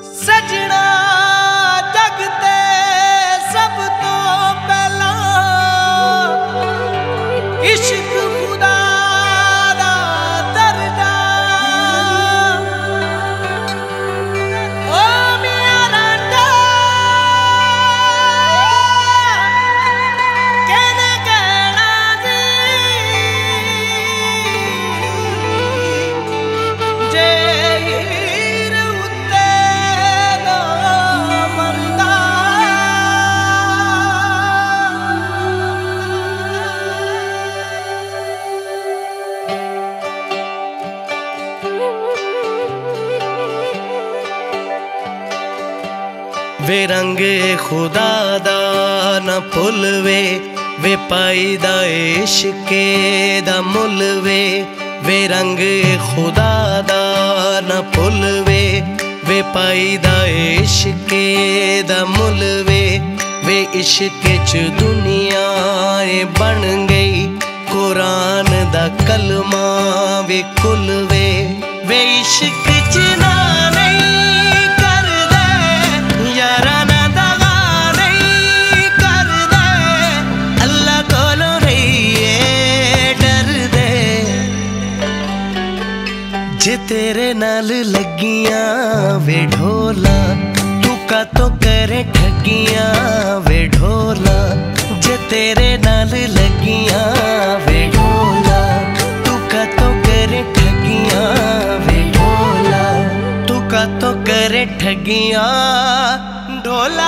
सजना जगते सब तो पहला इश्क खुदा दा दर्जा। ओ मेरा कहने कहना जे वे रंग खुदा दा न भुलवे वे पाई दा इश्के दा मुल वे रंग खुदा दा न भुलवे वे पाई दा इश्के दा मुल वे इश्क च दुनिया बन गई कुरान दा कलमा वे कुल वे इश्क च ना नहीं करदे यारा ना दगा नहीं करदे अल्लाह कोलों रहिए डरदे। जे तेरे नाल लगियां वे ढोला तू का तो करे ठगियां वे ढोला। जे तेरे नाल लगियां वे ढोला तू का तो करे ठगियां वे ढोला। तू का तो करे ठगियां ढोला।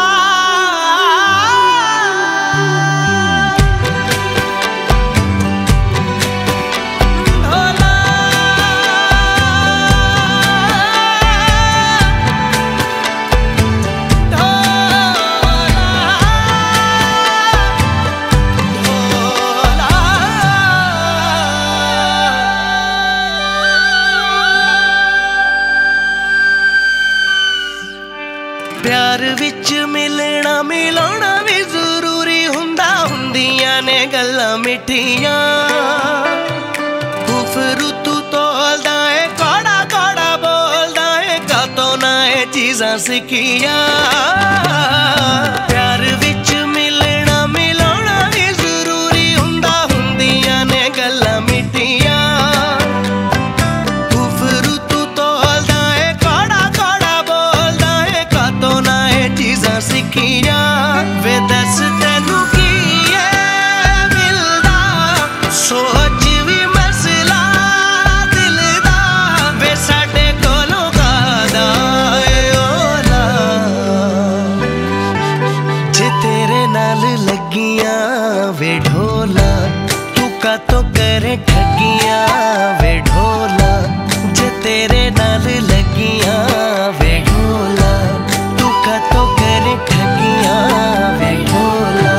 प्यार विच मिलना मिलाना भी जरूरी हुंदा हुंदियां ने गल्लां मिठियां। फिर तू तोलदा है कौड़ा कौड़ा बोलदा है कातों ना है चीज़ां सिखियां। प्यार विच मिलना मिलाना भी जरूरी हुंदा हुंदियां ने गल्लां मिठियां। वे दस तेनू की है मिलदा सोच भी मसला दिल दा वे साडे कोलों कादा ओला। जे तेरे नाल लगियां वे ढोला तू का तो करे ठगियां वे ढोला। जे तेरे नाल लगियां वे ढोला तू का तो करे ठगियां वे ढोला।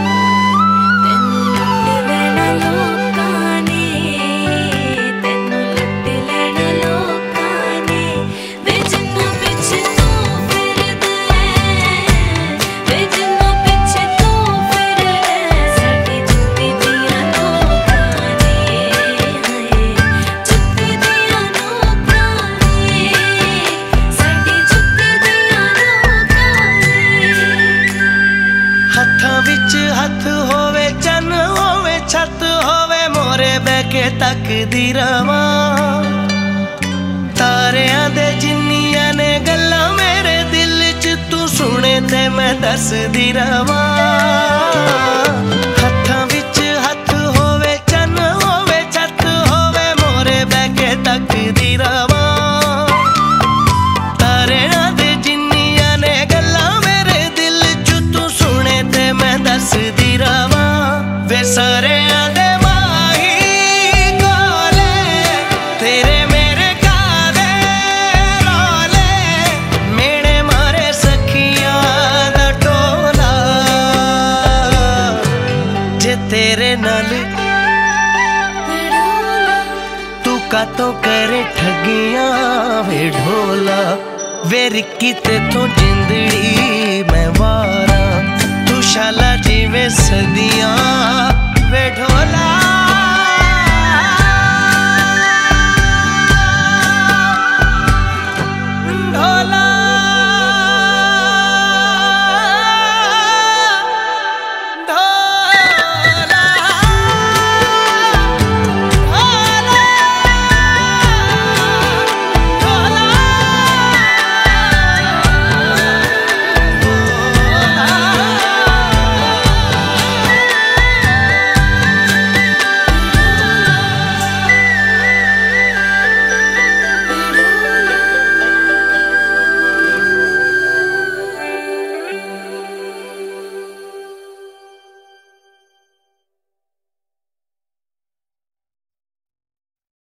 हथ होवे चन होवे छत होवे मोरे बैके तकदी रवा। तारियां दे जिन्नियां ने गल्लां मेरे दिल च तू सुने ते मैं दसदी रवा। हत्थां विच हथ होवे चन होवे छत होवे मोरे बैके तकदी रवा। तारियां दे जिन्नियां ने गल्लां मेरे दिल च तू सुने ते मैं दसदी रवा। वे सारियां दे माही गोले तेरे मेरे कादे रोले मेरे मारे सखियां दा टोला। जे तेरे नाल तू का तो करे ठगियां वे ढोला। वे रिक्की तेथों जिंदड़ी मैं वारा तू शाला जीवे सदियां वे ढोला।